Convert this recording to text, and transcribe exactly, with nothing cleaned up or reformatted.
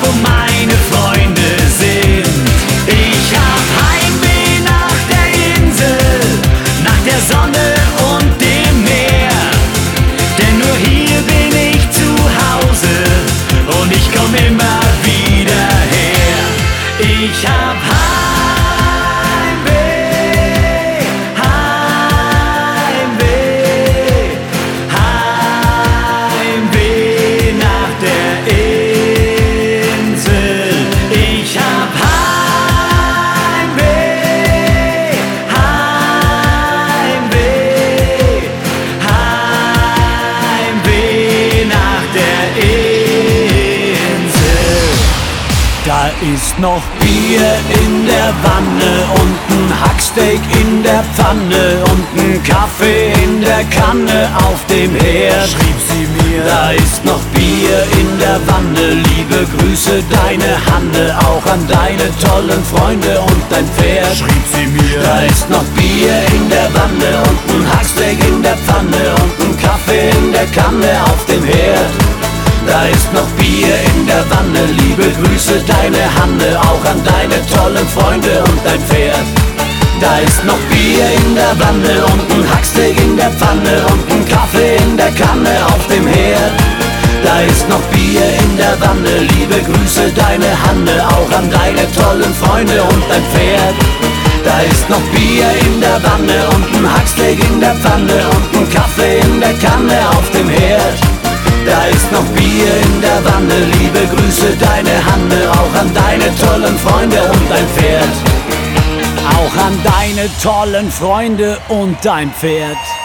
wo meine Freunde sind. Ich hab Heimweh nach der Insel, nach der Sonne und dem Meer. Denn nur hier bin ich zu Hause und ich komm immer wieder her. Ich hab Heimweh, Heimweh, Heimweh nach der Insel. Ich hab Heimweh, Heimweh, Heimweh nach der Insel. Da ist noch Bier in der Wanne und ein Hacksteak in der Pfanne und ein Kaffee in der Kanne auf dem Herd. Schrieb sie mir, da ist noch Bier in der Wanne. Liebe Grüße, deine Hanne, auch an deine tollen Freunde und dein Pferd. Schrieb sie mir, da ist noch Bier in der Wanne und ein Hacksteak in der Pfanne und ein Kaffee in der Kanne auf dem Herd. Da ist noch Bier in der Wanne, liebe Grüße, deine Hanne, auch an deine tollen Freunde und dein Pferd. Da ist noch Bier in der Wanne und ein Hacksteak in der Pfanne und ein Kaffee in der Kanne auf dem Herd. Da ist noch Bier in der Wanne, liebe Grüße, deine Hanne, auch an deine tollen Freunde und dein Pferd. Da ist noch Bier in der Wanne und ein Hacksteak in der Pfanne und ein Kaffee in der Kanne auf dem Herd. Da ist noch Bier in der Wanne, liebe Grüße, deine Hanne, auch an deine tollen Freunde und dein Pferd. Auch an deine tollen Freunde und dein Pferd.